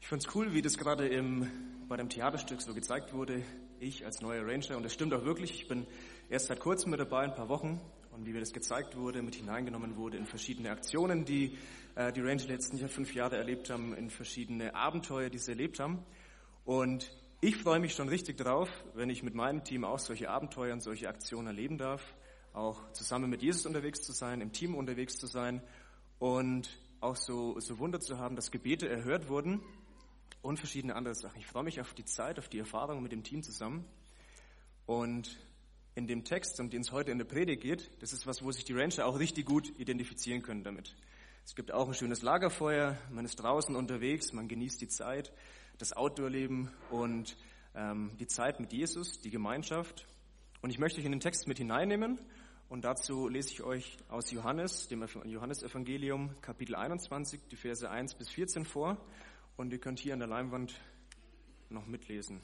fand es cool, wie das gerade bei dem Theaterstück so gezeigt wurde. Ich als neuer Ranger, und das stimmt auch wirklich, ich bin erst seit kurzem mit dabei, ein paar Wochen, und wie mir das gezeigt wurde, mit hineingenommen wurde in verschiedene Aktionen, die die Ranger letzten 5 Jahre erlebt haben, in verschiedene Abenteuer, die sie erlebt haben. Und ich freue mich schon richtig drauf, wenn ich mit meinem Team auch solche Abenteuer und solche Aktionen erleben darf, auch zusammen mit Jesus unterwegs zu sein, im Team unterwegs zu sein und auch so Wunder zu haben, dass Gebete erhört wurden und verschiedene andere Sachen. Ich freue mich auf die Zeit, auf die Erfahrung mit dem Team zusammen. Und in dem Text, um den es heute in der Predigt geht, das ist was, wo sich die Ranger auch richtig gut identifizieren können damit. Es gibt auch ein schönes Lagerfeuer, man ist draußen unterwegs, man genießt die Zeit, das Outdoor-Leben und die Zeit mit Jesus, die Gemeinschaft. Und ich möchte euch in den Text mit hineinnehmen und dazu lese ich euch aus Johannes, dem Johannesevangelium, Kapitel 21, die Verse 1 bis 14 vor. Und ihr könnt hier an der Leinwand noch mitlesen.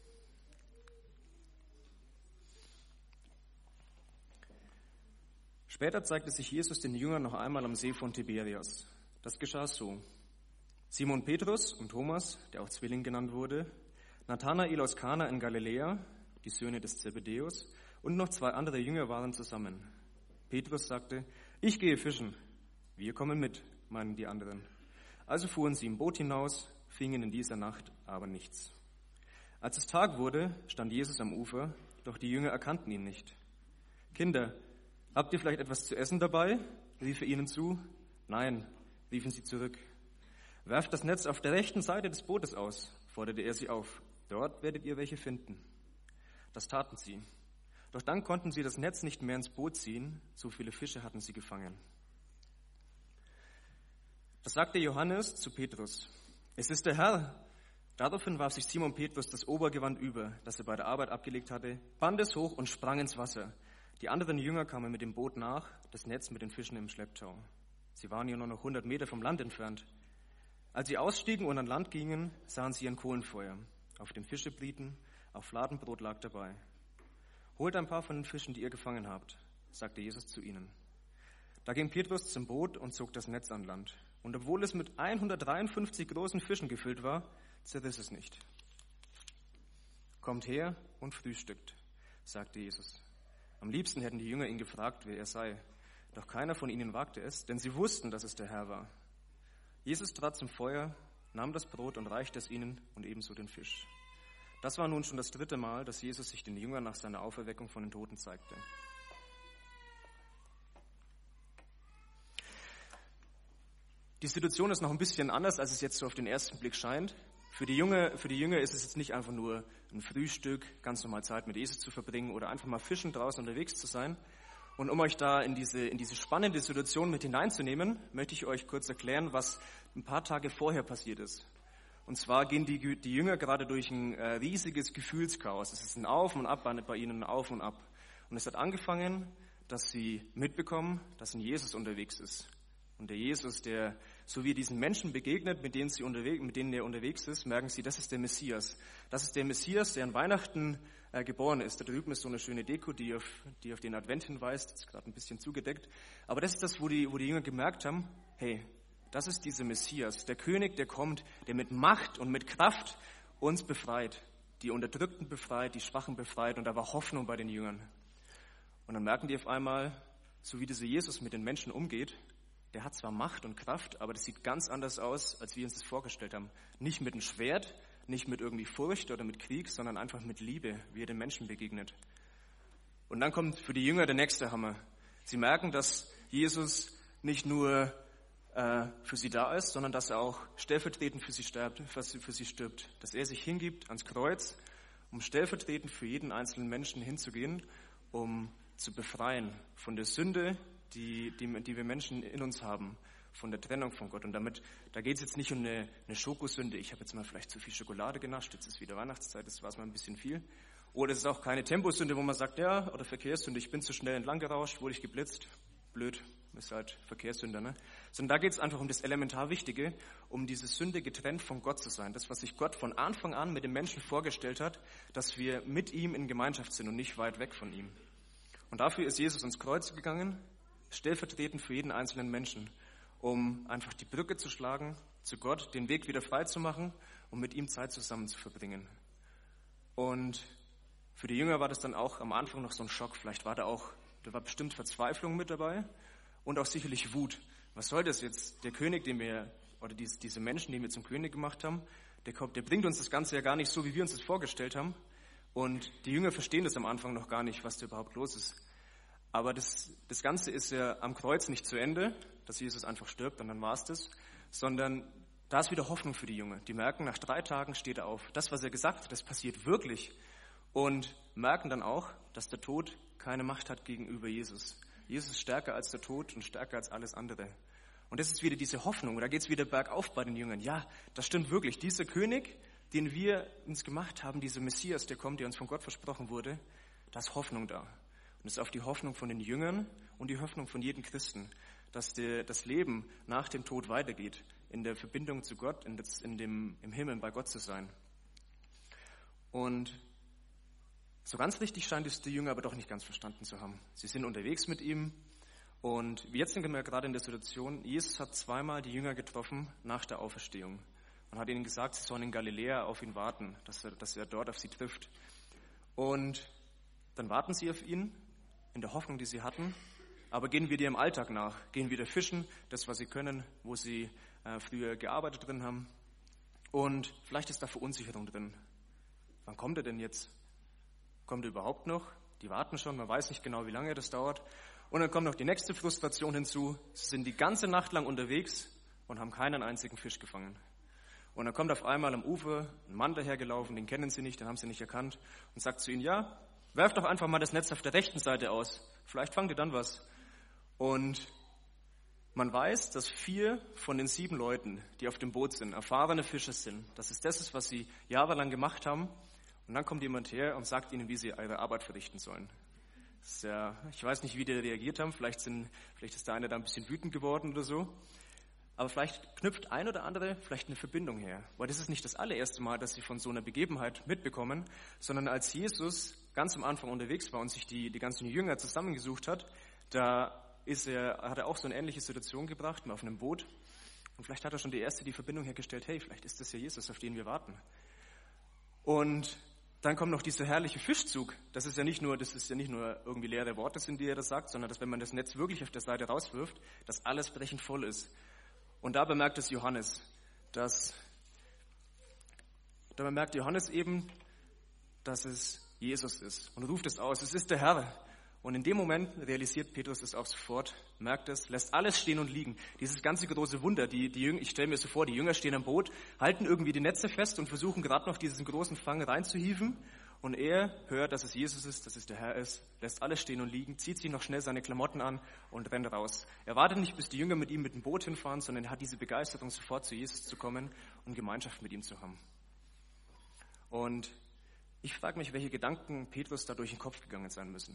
Später zeigte sich Jesus den Jüngern noch einmal am See von Tiberias. Das geschah so. Simon Petrus und Thomas, der auch Zwilling genannt wurde, Nathanael aus Kana in Galiläa, die Söhne des Zebedäus, und noch 2 andere Jünger waren zusammen. Petrus sagte, ich gehe fischen. Wir kommen mit, meinen die anderen. Also fuhren sie im Boot hinaus, fingen in dieser Nacht aber nichts. Als es Tag wurde, stand Jesus am Ufer, doch die Jünger erkannten ihn nicht. Kinder, habt ihr vielleicht etwas zu essen dabei? Rief er ihnen zu. Nein, riefen sie zurück. Werft das Netz auf der rechten Seite des Bootes aus, forderte er sie auf. Dort werdet ihr welche finden. Das taten sie. Doch dann konnten sie das Netz nicht mehr ins Boot ziehen, so viele Fische hatten sie gefangen. Das sagte Johannes zu Petrus. Es ist der Herr. Daraufhin warf sich Simon Petrus das Obergewand über, das er bei der Arbeit abgelegt hatte, band es hoch und sprang ins Wasser. Die anderen Jünger kamen mit dem Boot nach, das Netz mit den Fischen im Schlepptau. Sie waren ja nur noch 100 Meter vom Land entfernt. Als sie ausstiegen und an Land gingen, sahen sie ein Kohlenfeuer. Auf dem Fischebrieten, auf Fladenbrot lag dabei. Holt ein paar von den Fischen, die ihr gefangen habt, sagte Jesus zu ihnen. Da ging Petrus zum Boot und zog das Netz an Land. Und obwohl es mit 153 großen Fischen gefüllt war, zerriss es nicht. Kommt her und frühstückt, sagte Jesus. Am liebsten hätten die Jünger ihn gefragt, wer er sei. Doch keiner von ihnen wagte es, denn sie wussten, dass es der Herr war. Jesus trat zum Feuer, nahm das Brot und reichte es ihnen und ebenso den Fisch. Das war nun schon das 3. Mal, dass Jesus sich den Jüngern nach seiner Auferweckung von den Toten zeigte. Die Situation ist noch ein bisschen anders, als es jetzt so auf den ersten Blick scheint. Für die Jünger ist es jetzt nicht einfach nur ein Frühstück, ganz normal Zeit mit Jesus zu verbringen oder einfach mal fischen draußen unterwegs zu sein. Und um euch da in diese spannende Situation mit hineinzunehmen, möchte ich euch kurz erklären, was ein paar Tage vorher passiert ist. Und zwar gehen die Jünger gerade durch ein riesiges Gefühlschaos. Es ist ein Auf und Ab bei ihnen, ein Auf und Ab. Und es hat angefangen, dass sie mitbekommen, dass ein Jesus unterwegs ist. Und der Jesus, der so wie diesen Menschen begegnet, mit denen er unterwegs ist, merken sie, das ist der Messias. Das ist der Messias, der an Weihnachten geboren ist. Da drüben ist so eine schöne Deko, die auf den Advent hinweist. Das ist gerade ein bisschen zugedeckt. Aber das ist das, wo die Jünger gemerkt haben, hey, das ist dieser Messias, der König, der kommt, der mit Macht und mit Kraft uns befreit. Die Unterdrückten befreit, die Schwachen befreit. Und da war Hoffnung bei den Jüngern. Und dann merken die auf einmal, so wie dieser Jesus mit den Menschen umgeht, der hat zwar Macht und Kraft, aber das sieht ganz anders aus, als wir uns das vorgestellt haben. Nicht mit einem Schwert, nicht mit irgendwie Furcht oder mit Krieg, sondern einfach mit Liebe, wie er den Menschen begegnet. Und dann kommt für die Jünger der nächste Hammer. Sie merken, dass Jesus nicht nur für sie da ist, sondern dass er auch stellvertretend für sie stirbt. Dass er sich hingibt ans Kreuz, um stellvertretend für jeden einzelnen Menschen hinzugehen, um zu befreien von der Sünde, die wir Menschen in uns haben, von der Trennung von Gott. Und da geht es jetzt nicht um eine Schokosünde, ich habe jetzt mal vielleicht zu viel Schokolade genascht, jetzt ist wieder Weihnachtszeit, das war es mal ein bisschen viel. Oder es ist auch keine Temposünde, wo man sagt, ja, oder Verkehrssünde, ich bin zu schnell entlang gerauscht, wurde ich geblitzt, blöd, ist halt Verkehrssünder, ne? Sondern da geht es einfach um das elementar Wichtige, um diese Sünde getrennt von Gott zu sein. Das, was sich Gott von Anfang an mit dem Menschen vorgestellt hat, dass wir mit ihm in Gemeinschaft sind und nicht weit weg von ihm. Und dafür ist Jesus ans Kreuz gegangen, stellvertretend für jeden einzelnen Menschen, um einfach die Brücke zu schlagen zu Gott, den Weg wieder frei zu machen und mit ihm Zeit zusammen zu verbringen. Und für die Jünger war das dann auch am Anfang noch so ein Schock. Vielleicht war da war bestimmt Verzweiflung mit dabei und auch sicherlich Wut. Was soll das jetzt? Der König, diese Menschen, die wir zum König gemacht haben, der bringt uns das Ganze ja gar nicht so, wie wir uns das vorgestellt haben. Und die Jünger verstehen das am Anfang noch gar nicht, was da überhaupt los ist. Aber das Ganze ist ja am Kreuz nicht zu Ende, dass Jesus einfach stirbt und dann war es das, sondern da ist wieder Hoffnung für die Jünger. Die merken, nach 3 Tagen steht er auf. Das, was er gesagt hat, das passiert wirklich. Und merken dann auch, dass der Tod keine Macht hat gegenüber Jesus. Jesus ist stärker als der Tod und stärker als alles andere. Und das ist wieder diese Hoffnung. Und da geht es wieder bergauf bei den Jüngern. Ja, das stimmt wirklich. Dieser König, den wir uns gemacht haben, dieser Messias, der kommt, der uns von Gott versprochen wurde, da ist Hoffnung da. Und es ist auch die Hoffnung von den Jüngern und die Hoffnung von jedem Christen, dass das Leben nach dem Tod weitergeht, in der Verbindung zu Gott, im Himmel bei Gott zu sein. Und so ganz richtig scheint es die Jünger aber doch nicht ganz verstanden zu haben. Sie sind unterwegs mit ihm und jetzt sind wir gerade in der Situation, Jesus hat 2-mal die Jünger getroffen nach der Auferstehung und hat ihnen gesagt, sie sollen in Galiläa auf ihn warten, dass er dort auf sie trifft. Und dann warten sie auf ihn, in der Hoffnung, die sie hatten, aber gehen wieder ihrem Alltag nach, gehen wieder fischen, das, was sie können, wo sie früher gearbeitet drin haben. Und vielleicht ist da Verunsicherung drin. Wann kommt er denn jetzt? Kommt er überhaupt noch? Die warten schon, man weiß nicht genau, wie lange das dauert. Und dann kommt noch die nächste Frustration hinzu. Sie sind die ganze Nacht lang unterwegs und haben keinen einzigen Fisch gefangen. Und dann kommt auf einmal am Ufer ein Mann dahergelaufen, den kennen sie nicht, den haben sie nicht erkannt und sagt zu ihnen, ja, werft doch einfach mal das Netz auf der rechten Seite aus. Vielleicht fangt ihr dann was. Und man weiß, dass 4 von den 7 Leuten, die auf dem Boot sind, erfahrene Fischer sind. Das ist, was sie jahrelang gemacht haben. Und dann kommt jemand her und sagt ihnen, wie sie ihre Arbeit verrichten sollen. Ich weiß nicht, wie die reagiert haben. Vielleicht ist der eine da ein bisschen wütend geworden oder so. Aber vielleicht knüpft ein oder andere vielleicht eine Verbindung her. Weil das ist nicht das allererste Mal, dass sie von so einer Begebenheit mitbekommen, sondern als Jesus ganz am Anfang unterwegs war und sich die ganzen Jünger zusammengesucht hat, hat er auch so eine ähnliche Situation gebracht, mal auf einem Boot. Und vielleicht hat er schon die Verbindung hergestellt, hey, vielleicht ist das ja Jesus, auf den wir warten. Und dann kommt noch dieser herrliche Fischzug. Das ist ja nicht nur irgendwie leere Worte sind, die er das sagt, sondern dass, wenn man das Netz wirklich auf der Seite rauswirft, dass alles brechend voll ist. Und da bemerkt Johannes eben, dass es Jesus ist und ruft es aus, es ist der Herr. Und in dem Moment realisiert Petrus es auch sofort, merkt es, lässt alles stehen und liegen. Dieses ganze große Wunder, ich stelle mir so vor, die Jünger stehen am Boot, halten irgendwie die Netze fest und versuchen gerade noch diesen großen Fang reinzuhieven. Und er hört, dass es Jesus ist, dass es der Herr ist, lässt alles stehen und liegen, zieht sich noch schnell seine Klamotten an und rennt raus. Er wartet nicht, bis die Jünger mit ihm mit dem Boot hinfahren, sondern er hat diese Begeisterung, sofort zu Jesus zu kommen und Gemeinschaft mit ihm zu haben. Und ich frage mich, welche Gedanken Petrus da durch den Kopf gegangen sein müssen.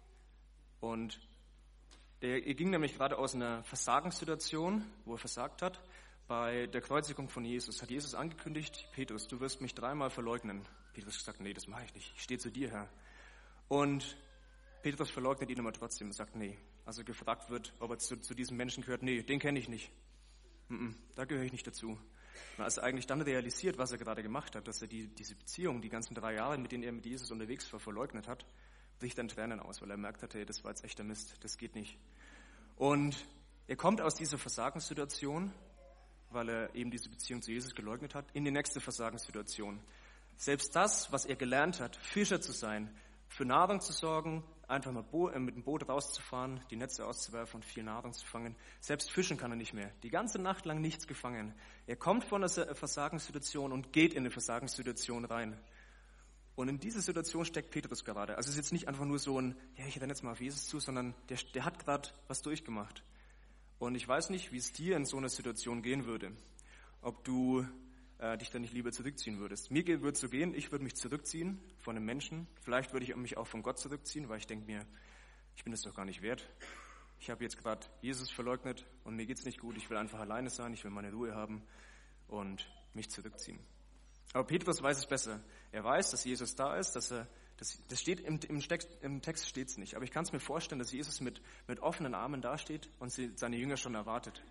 Und er ging nämlich gerade aus einer Versagenssituation, wo er versagt hat. Bei der Kreuzigung von Jesus hat Jesus angekündigt, Petrus, du wirst mich 3-mal verleugnen. Petrus hat gesagt, nee, das mache ich nicht, ich stehe zu dir, Herr. Und Petrus verleugnet ihn aber trotzdem und sagt, nee. Also gefragt wird, ob er zu diesem Menschen gehört, nee, den kenne ich nicht. Da gehöre ich nicht dazu. Und als er eigentlich dann realisiert, was er gerade gemacht hat, dass er diese Beziehung, die ganzen 3 Jahre, mit denen er mit Jesus unterwegs war, verleugnet hat, bricht dann Tränen aus, weil er merkt hat, hey, das war jetzt echter Mist, das geht nicht. Und er kommt aus dieser Versagenssituation, weil er eben diese Beziehung zu Jesus geleugnet hat, in die nächste Versagenssituation. Selbst das, was er gelernt hat, Fischer zu sein, für Nahrung zu sorgen, einfach mal mit dem Boot rauszufahren, die Netze auszuwerfen und viel Nahrung zu fangen, selbst fischen kann er nicht mehr. Die ganze Nacht lang nichts gefangen. Er kommt von einer Versagenssituation und geht in eine Versagenssituation rein. Und in diese Situation steckt Petrus gerade. Also es ist jetzt nicht einfach nur so ich renne jetzt mal auf Jesus zu, sondern der hat gerade was durchgemacht. Und ich weiß nicht, wie es dir in so einer Situation gehen würde. Ob du dich dann nicht lieber zurückziehen würdest. Mir würde es so gehen, ich würde mich zurückziehen von einem Menschen. Vielleicht würde ich mich auch von Gott zurückziehen, weil ich denke mir, ich bin das doch gar nicht wert. Ich habe jetzt gerade Jesus verleugnet und mir geht es nicht gut. Ich will einfach alleine sein, ich will meine Ruhe haben und mich zurückziehen. Aber Petrus weiß es besser. Er weiß, dass Jesus da ist, das steht im Text steht es nicht. Aber ich kann es mir vorstellen, dass Jesus mit offenen Armen dasteht und seine Jünger schon erwartet.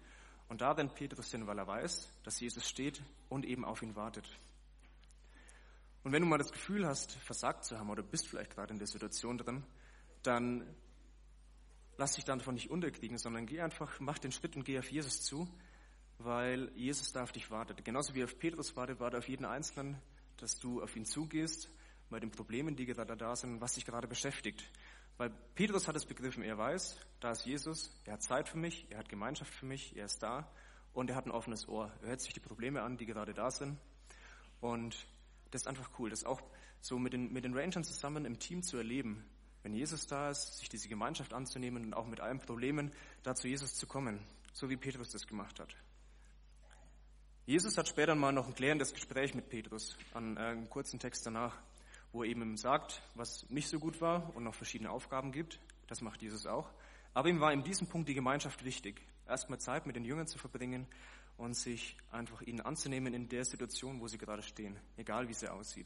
Und da rennt Petrus hin, weil er weiß, dass Jesus steht und eben auf ihn wartet. Und wenn du mal das Gefühl hast, versagt zu haben oder bist vielleicht gerade in der Situation drin, dann lass dich davon nicht unterkriegen, sondern mach den Schritt und geh auf Jesus zu, weil Jesus da auf dich wartet. Genauso wie er auf Petrus wartet, wartet auf jeden Einzelnen, dass du auf ihn zugehst, bei den Problemen, die gerade da sind, was dich gerade beschäftigt. Weil Petrus hat es begriffen, er weiß, da ist Jesus, er hat Zeit für mich, er hat Gemeinschaft für mich, er ist da und er hat ein offenes Ohr. Er hört sich die Probleme an, die gerade da sind. Und das ist einfach cool, das auch so mit den Rangern zusammen im Team zu erleben. Wenn Jesus da ist, sich diese Gemeinschaft anzunehmen und auch mit allen Problemen da zu Jesus zu kommen, so wie Petrus das gemacht hat. Jesus hat später mal noch ein klärendes Gespräch mit Petrus, an einem kurzen Text danach, wo er eben sagt, was nicht so gut war und noch verschiedene Aufgaben gibt. Das macht Jesus auch. Aber ihm war in diesem Punkt die Gemeinschaft wichtig. Erstmal Zeit mit den Jüngern zu verbringen und sich einfach ihnen anzunehmen in der Situation, wo sie gerade stehen, egal wie sie aussieht.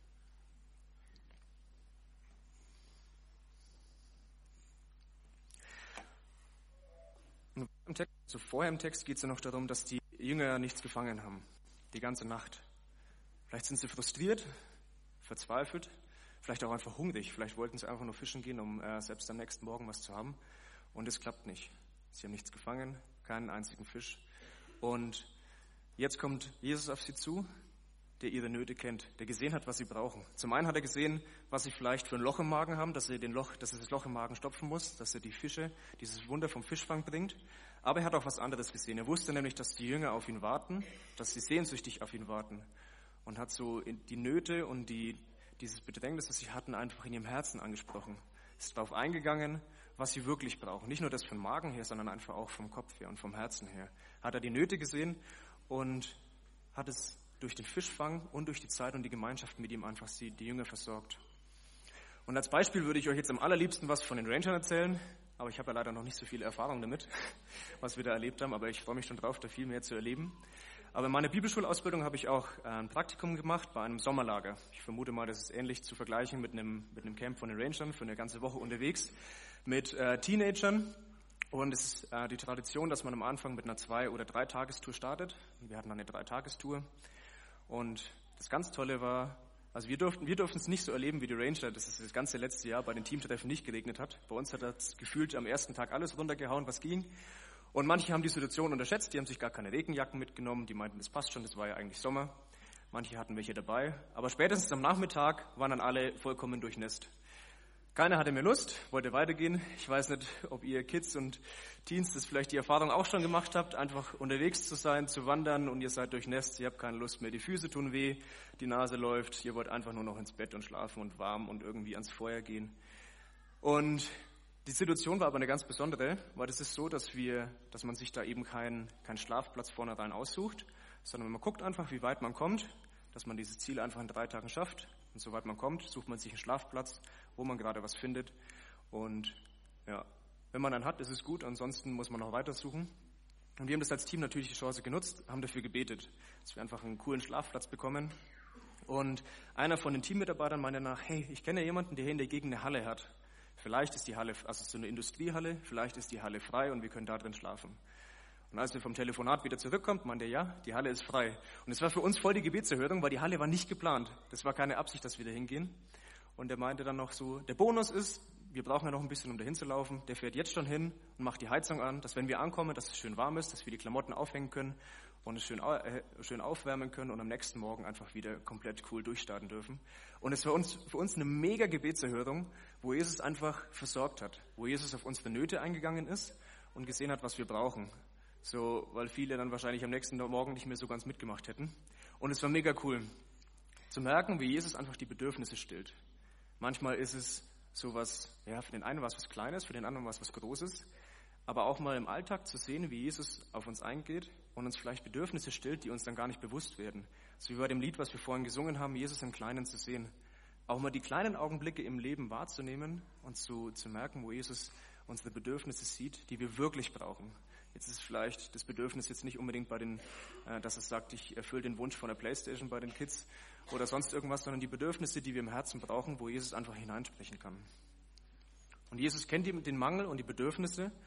Vorher im Text geht es ja noch darum, dass die Jünger nichts gefangen haben, die ganze Nacht. Vielleicht sind sie frustriert, verzweifelt, vielleicht auch einfach hungrig. Vielleicht wollten sie einfach nur fischen gehen, um selbst am nächsten Morgen was zu haben. Und es klappt nicht. Sie haben nichts gefangen, keinen einzigen Fisch. Und jetzt kommt Jesus auf sie zu, der ihre Nöte kennt, der gesehen hat, was sie brauchen. Zum einen hat er gesehen, was sie vielleicht für ein Loch im Magen haben, dass er das Loch im Magen stopfen muss, dass er die Fische, dieses Wunder vom Fischfang bringt. Aber er hat auch was anderes gesehen. Er wusste nämlich, dass die Jünger auf ihn warten, dass sie sehnsüchtig auf ihn warten. Und hat so die Nöte und dieses Bedrängnis, das sie hatten, einfach in ihrem Herzen angesprochen. Ist darauf eingegangen, was sie wirklich brauchen. Nicht nur das vom Magen her, sondern einfach auch vom Kopf her und vom Herzen her. Hat er die Nöte gesehen und hat es durch den Fischfang und durch die Zeit und die Gemeinschaft mit ihm einfach die Jünger versorgt. Und als Beispiel würde ich euch jetzt am allerliebsten was von den Rangern erzählen, aber ich habe ja leider noch nicht so viel Erfahrung damit, was wir da erlebt haben, aber ich freue mich schon drauf, da viel mehr zu erleben. Aber in meiner Bibelschulausbildung habe ich auch ein Praktikum gemacht bei einem Sommerlager. Ich vermute mal, das ist ähnlich zu vergleichen mit einem Camp von den Rangern, für eine ganze Woche unterwegs mit Teenagern. Und es ist die Tradition, dass man am Anfang mit einer 2- oder 3-Tagestour startet. Wir hatten dann eine 3-Tagestour. Und das ganz Tolle war, also wir durften es nicht so erleben wie die Ranger, dass es das ganze letzte Jahr bei den Teamtreffen nicht geregnet hat. Bei uns hat das gefühlt am ersten Tag alles runtergehauen, was ging. Und manche haben die Situation unterschätzt, die haben sich gar keine Regenjacken mitgenommen, die meinten, das passt schon, das war ja eigentlich Sommer. Manche hatten welche dabei. Aber spätestens am Nachmittag waren dann alle vollkommen durchnässt. Keiner hatte mehr Lust, wollte weitergehen. Ich weiß nicht, ob ihr Kids und Teens das vielleicht die Erfahrung auch schon gemacht habt, einfach unterwegs zu sein, zu wandern und ihr seid durchnässt, ihr habt keine Lust mehr, die Füße tun weh, die Nase läuft, ihr wollt einfach nur noch ins Bett und schlafen und warm und irgendwie ans Feuer gehen. Und die Situation war aber eine ganz besondere, weil es ist so, dass man sich da eben keinen Schlafplatz vornherein aussucht, sondern man guckt einfach, wie weit man kommt, dass man dieses Ziel einfach in 3 Tagen schafft. Und soweit man kommt, sucht man sich einen Schlafplatz, wo man gerade was findet. Und ja, wenn man dann hat, ist es gut, ansonsten muss man noch weiter suchen. Und wir haben das als Team natürlich die Chance genutzt, haben dafür gebetet, dass wir einfach einen coolen Schlafplatz bekommen. Und einer von den Teammitarbeitern meinte nach, hey, ich kenne jemanden, der hier in der Gegend eine Halle hat. Vielleicht ist die Halle, also so eine Industriehalle, vielleicht ist die Halle frei und wir können da drin schlafen. Und als wir vom Telefonat wieder zurückkommen, meinte er, ja, die Halle ist frei. Und es war für uns voll die Gebetserhörung, weil die Halle war nicht geplant. Das war keine Absicht, dass wir da hingehen. Und er meinte dann noch so, der Bonus ist, wir brauchen ja noch ein bisschen, um da hinzulaufen. Der fährt jetzt schon hin und macht die Heizung an, dass wenn wir ankommen, dass es schön warm ist, dass wir die Klamotten aufhängen können und es schön aufwärmen können und am nächsten Morgen einfach wieder komplett cool durchstarten dürfen. Und es war für uns eine mega Gebetserhörung, wo Jesus einfach versorgt hat, wo Jesus auf unsere Nöte eingegangen ist und gesehen hat, was wir brauchen. So, weil viele dann wahrscheinlich am nächsten Morgen nicht mehr so ganz mitgemacht hätten. Und es war mega cool zu merken, wie Jesus einfach die Bedürfnisse stillt. Manchmal ist es sowas, ja, für den einen was Kleines, für den anderen was Großes. Aber auch mal im Alltag zu sehen, wie Jesus auf uns eingeht und uns vielleicht Bedürfnisse stillt, die uns dann gar nicht bewusst werden. So wie bei dem Lied, was wir vorhin gesungen haben, Jesus im Kleinen zu sehen. Auch mal die kleinen Augenblicke im Leben wahrzunehmen und zu merken, wo Jesus unsere Bedürfnisse sieht, die wir wirklich brauchen. Jetzt ist vielleicht das Bedürfnis jetzt nicht unbedingt dass es sagt, ich erfülle den Wunsch von der Playstation bei den Kids oder sonst irgendwas, sondern die Bedürfnisse, die wir im Herzen brauchen, wo Jesus einfach hineinsprechen kann. Und Jesus kennt den Mangel und die Bedürfnisse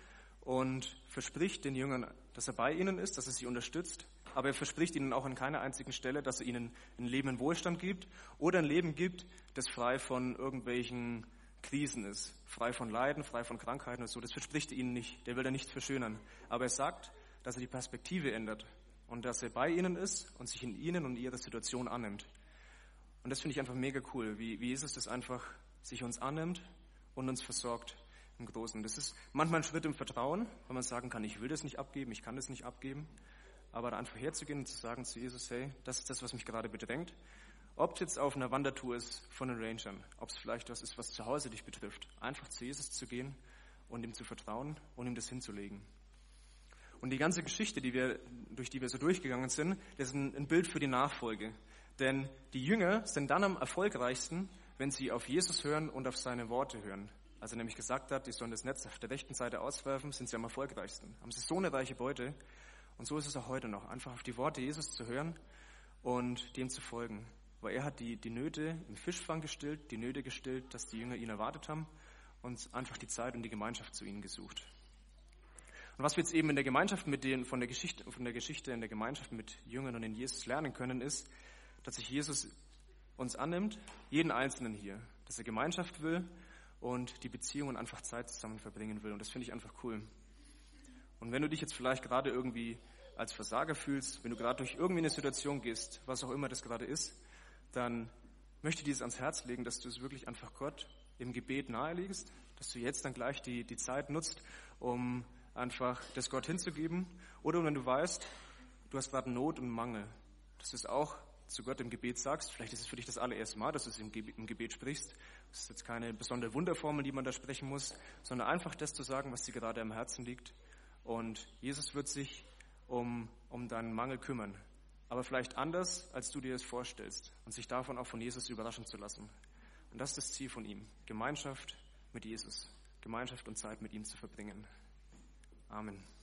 und verspricht den Jüngern, dass er bei ihnen ist, dass er sie unterstützt. Aber er verspricht ihnen auch an keiner einzigen Stelle, dass er ihnen ein Leben in Wohlstand gibt oder ein Leben gibt, das frei von irgendwelchen Krisen ist, frei von Leiden, frei von Krankheiten und so. Das verspricht er ihnen nicht. Der will da nichts verschönern. Aber er sagt, dass er die Perspektive ändert und dass er bei ihnen ist und sich in ihnen und ihrer Situation annimmt. Und das finde ich einfach mega cool, wie Jesus das einfach sich uns annimmt und uns versorgt im Großen. Das ist manchmal ein Schritt im Vertrauen, wenn man sagen kann, ich will das nicht abgeben, ich kann das nicht abgeben. Aber da einfach herzugehen und zu sagen zu Jesus, hey, das ist das, was mich gerade bedrängt. Ob es jetzt auf einer Wandertour ist von den Rangern, ob es vielleicht was ist, was zu Hause dich betrifft, einfach zu Jesus zu gehen und ihm zu vertrauen und ihm das hinzulegen. Und die ganze Geschichte, durch die wir so durchgegangen sind, das ist ein Bild für die Nachfolge. Denn die Jünger sind dann am erfolgreichsten, wenn sie auf Jesus hören und auf seine Worte hören. Als er nämlich gesagt hat, die sollen das Netz auf der rechten Seite auswerfen, sind sie am erfolgreichsten. Haben sie so eine reiche Beute. Und so ist es auch heute noch, einfach auf die Worte Jesus zu hören und dem zu folgen. Weil er hat die Nöte im Fischfang gestillt, die Nöte gestillt, dass die Jünger ihn erwartet haben und einfach die Zeit und die Gemeinschaft zu ihnen gesucht. Und was wir jetzt eben in der Gemeinschaft von der Geschichte in der Gemeinschaft mit Jüngern und in Jesus lernen können, ist, dass sich Jesus uns annimmt, jeden Einzelnen hier, dass er Gemeinschaft will und die Beziehungen einfach Zeit zusammen verbringen will. Und das finde ich einfach cool. Und wenn du dich jetzt vielleicht gerade irgendwie als Versager fühlst, wenn du gerade durch irgendwie eine Situation gehst, was auch immer das gerade ist, dann möchte ich dir das ans Herz legen, dass du es wirklich einfach Gott im Gebet nahelegst, dass du jetzt dann gleich die Zeit nutzt, um einfach das Gott hinzugeben. Oder wenn du weißt, du hast gerade Not und Mangel, dass du es auch zu Gott im Gebet sagst. Vielleicht ist es für dich das allererste Mal, dass du es im Gebet sprichst. Das ist jetzt keine besondere Wunderformel, die man da sprechen muss, sondern einfach das zu sagen, was dir gerade am Herzen liegt. Und Jesus wird sich um deinen Mangel kümmern. Aber vielleicht anders, als du dir es vorstellst. Und sich davon auch von Jesus überraschen zu lassen. Und das ist das Ziel von ihm. Gemeinschaft mit Jesus. Gemeinschaft und Zeit mit ihm zu verbringen. Amen.